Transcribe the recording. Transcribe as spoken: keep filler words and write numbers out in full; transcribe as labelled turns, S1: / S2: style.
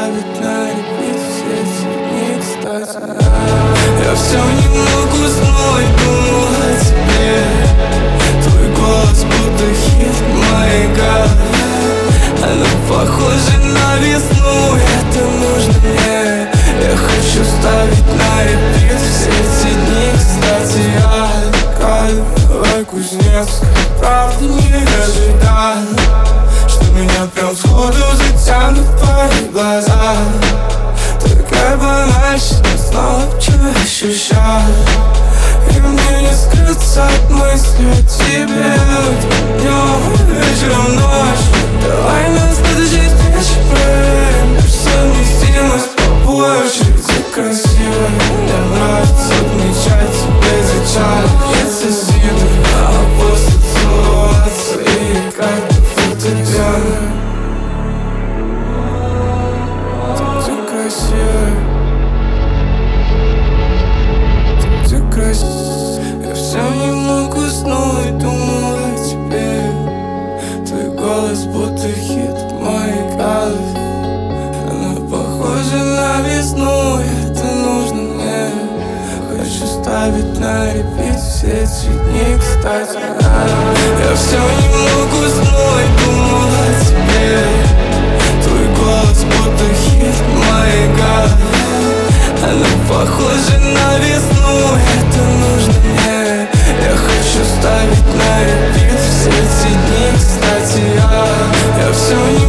S1: ставить на репит все эти дни, кстати. Я все не мог уснуть, думал о тебе. Твой голос будто хит в моей голове. Она похожа на весну, это нужно мне. Я хочу ставить на репит все эти дни, кстати. Я Каловая Кузнецкая, правда не ожидал, что меня прям сходу затянут твои глаза. Такая банальщина, снова вчера ощущал. И мне не скрыться от мысли о тебе. Днем, вечером, ночью. Давай нас подождать вместе, проверим совместимость по очереди красивой. Мне нравится отмечать тебе зачат. Если сидр, а после целоваться и как фотография. Ты красивая, ты красивая. Я все не мог уснуть, думал о тебе. Твой голос будто хит в моей голове. Она похожа на весну, это нужно мне. Хочу ставить на репит все эти дни, кстати. Я все не мог уснуть, думал о тебе. Твой голос будто хит в моей голове. Она похожа на весну, это нужно мне. Я хочу ставить на репит все эти дни, кстати. Я, я все не